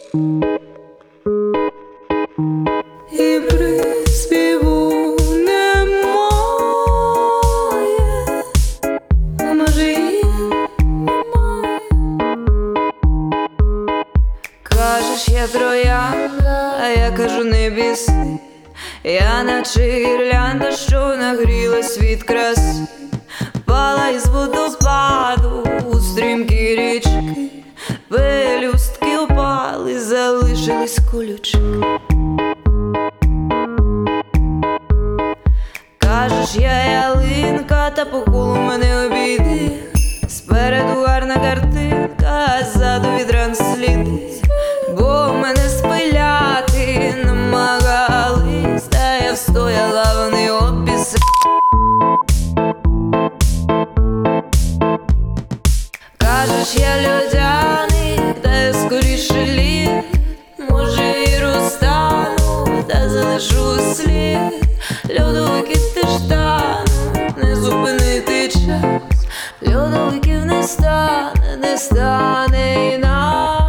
І приспіву немає, а може і немає. Кажеш, я троянда, а я кажу, не біси. Я наче гірлянда, що нагрілась від краси, впала із водопаду у стрімкі річки, пелюстки опали, залишились колючки. Кажеш, я ялинка, та по колу мене обійди. Спереду гарна картинка, а ззаду від ран сліди, бо мене спиляти намагались, та я встояла, вони обіси. Кажеш, я льодяник, та я скоріше лід. Може і розтану, та залишу слід. Льодовиків теж тануть, не зупинити час. Льодовиків не стане, не стане і нас.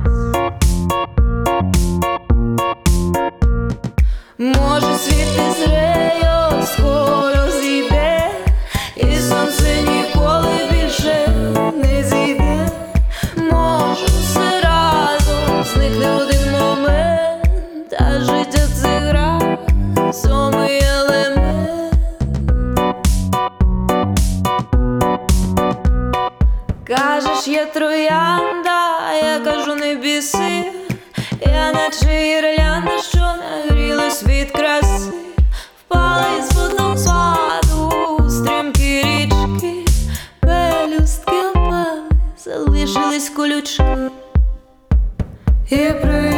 Може світ не зреє, скоро зійде, і сонце ніколи більше не зійде. Може все разом зникне в один момент, а життя це гра, сьомий елемент. Кажеш, я троянда, а я кажу, не біси. Я наче гірлянда, що нагрілась від краси, впала із водопаду у стрімкі річки, пелюстки опали, залишились колючки. І